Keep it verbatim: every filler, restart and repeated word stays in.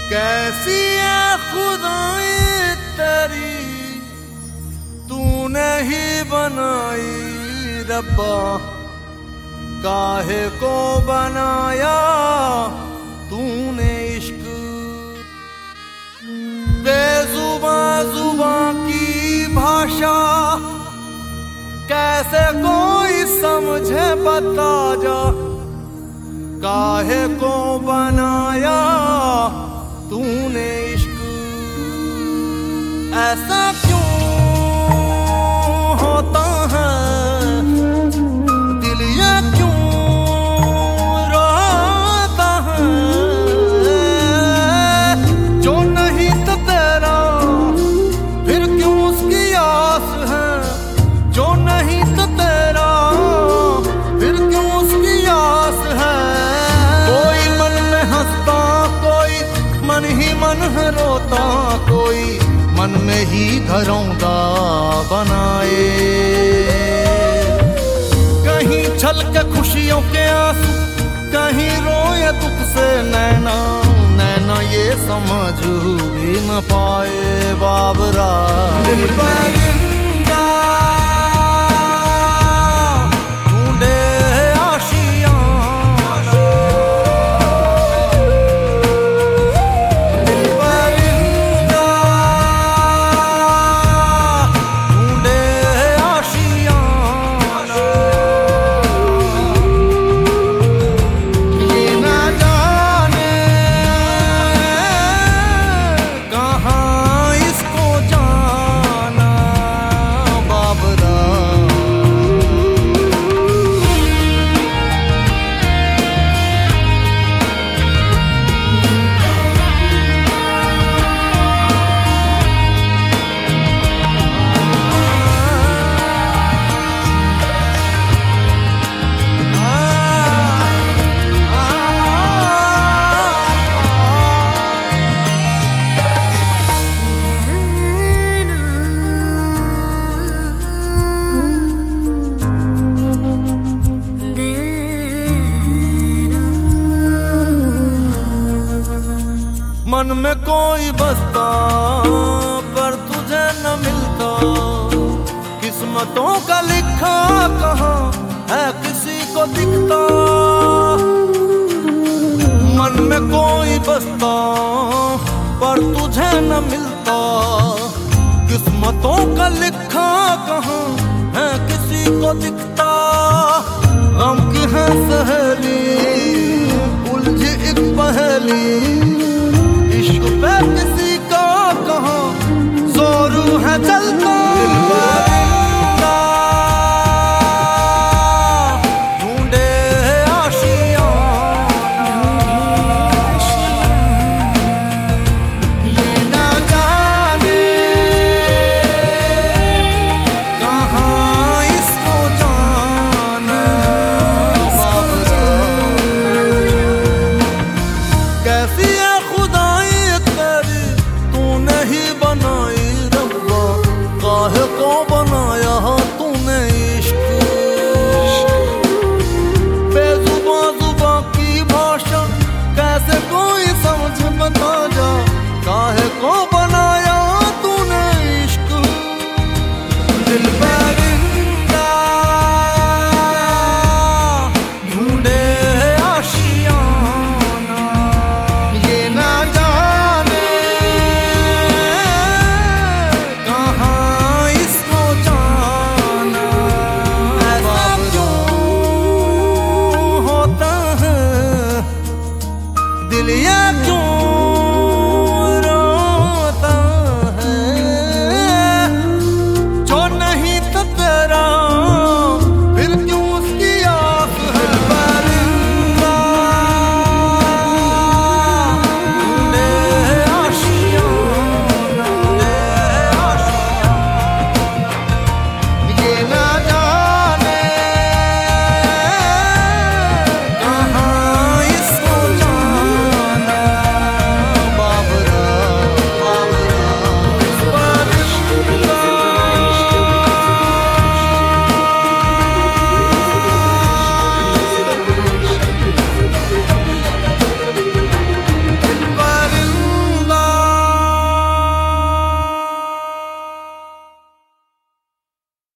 कैसी है खुदाई तेरी तूने ही बनाई रब्बा, काहे को बनाया तूने इश्क। बेजुबां जुबां की भाषा कैसे कोई समझे बता जा, काहे को बनाया तूने इश्क। ऐसा क्यों होता है दिल ये क्यों रोता है, जो नहीं तो तेरा फिर क्यों उसकी आस है, जो नहीं तो तेरा फिर क्यों उसकी आस है। कोई मन में हंसता कोई मन ही मन है रोता, कोई मन में ही घरौंदा बनाए। कहीं छलके खुशियों के आंसू, कहीं रोए दुख से नैना, नैना ये समझ भी न पाए बाबरा। दिल परिंदा ढूंढे मन में कोई बसता पर तुझे न मिलता, किस्मतों का लिखा कहाँ है किसी को दिखता। मन में कोई बसता पर तुझे न मिलता, किस्मतों का लिखा कहाँ है किसी को दिखता। गम की है सहेली उलझी एक पहेली, इश्क पे किसी का कहाँ जोर है चलता।